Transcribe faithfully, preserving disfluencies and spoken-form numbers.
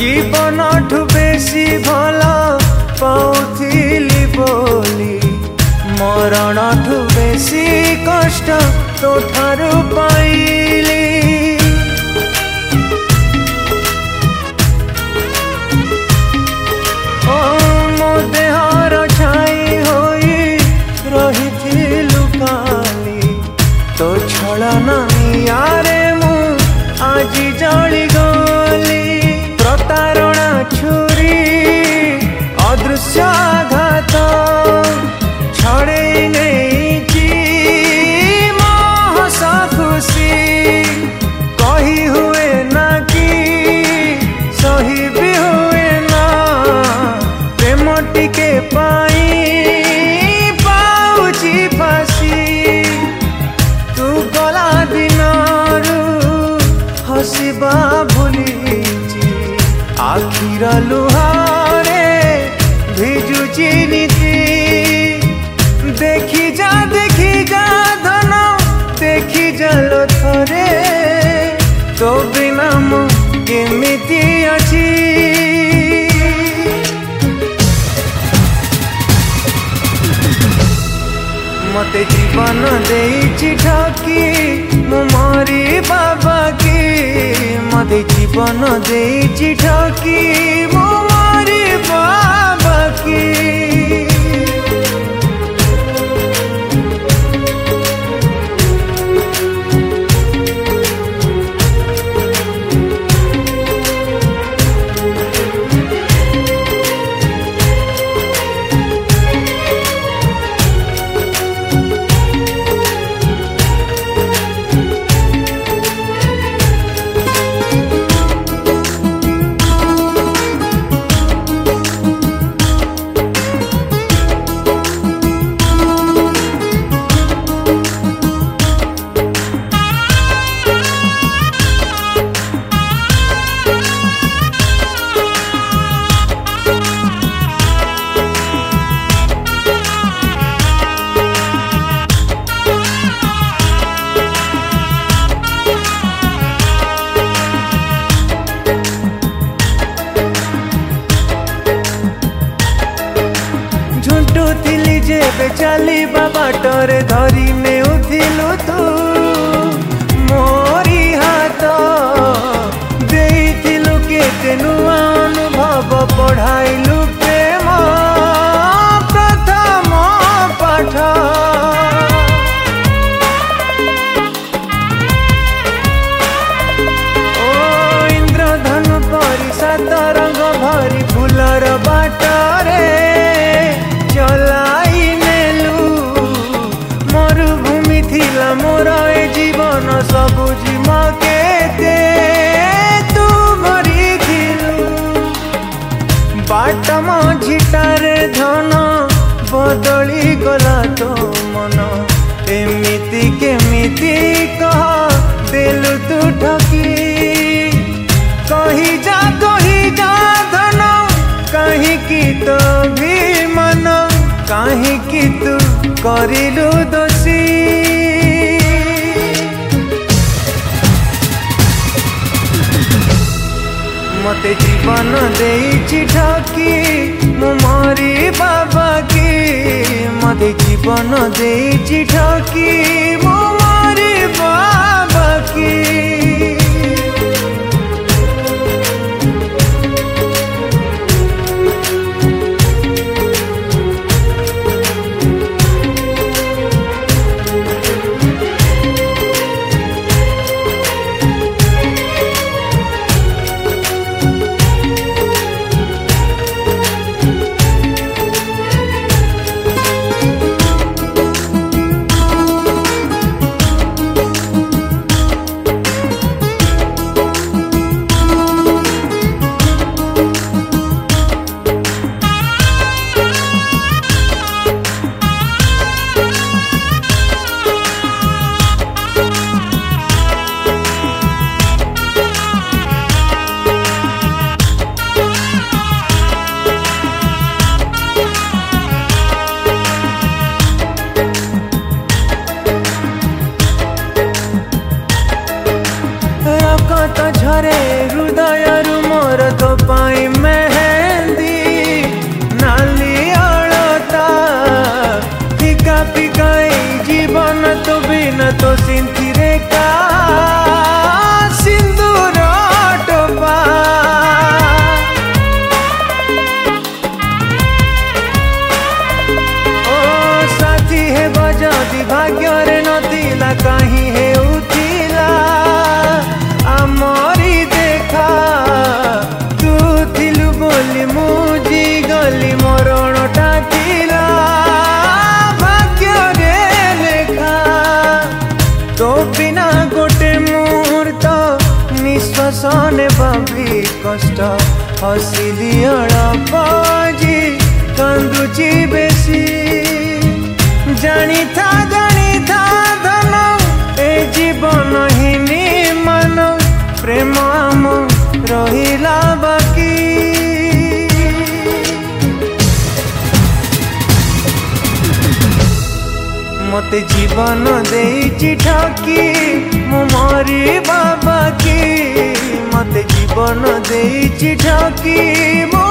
जीवन ठु बेसी भला पाउथिली बोली मरण ठु बेसी कष्ट तो ठारू पाइली ओ मो देहर छाई होई रहिथिलु काली तो छलना यारे मु आज जली गली प्रतारणा छुरी अदृश्याघात छड़े नहीं मोह खुशी कही हुए ना कि सही भी हुए ना प्रेम टिके पाई पाउची फासी तू गला दिनरू हसिबा भूली आखिर लुहारे भिजुची नीति देखी जा देखी जा धन देखी जालो थरे तो बिना मु केमिति अछि मते जीवन देइछि ठकी मु मरी बाबा की मते जीवन देइछि ठकी मु मरी बाबा की चली बाटरे धरी नेउथिलु तू मोरी हाथ देइथिलु केते नुआ अनुभव पढ़ाइलु प्रेम प्रथम पाठ ओ इंद्रधनु परि सात रंग भरी फूलर बाटरे चलाई मोर ए जीवन सबुझी मके तू भरी बाट मझिटारे धन बदली गला तो मन एमिति केमिति कह देलु तू ठकी कही जा कही जा धन कहीं की तो भी मन कहीं की तू करिलु दोषी मते जीवन देइछि ठकी मु मरी बाबा की मते जीवन देइछि ठकी मु मरी बाबा की झरे हृदय मोर तो तो बिना तो सिंथी रेखा सिंदूर टोपा ओ साथी हे बजदी भाग्य रे नथिला कहीं हे उठिला आमरी देखा तू थिलु बोली मुझी गली मरणटा थिला भाग्य रे लेखा तो बिना गोटे मुहूर्त निश्वास नेबा भी कष्ट हसिली अड़प जी कांदुची बेसी जानी था जानी था धन ए जीवन हिनी मन प्रेम आम रहिला बाकी मते जीवन देइछि ठकी मु मरी बाबा की मते जीवन देइछि ठकी।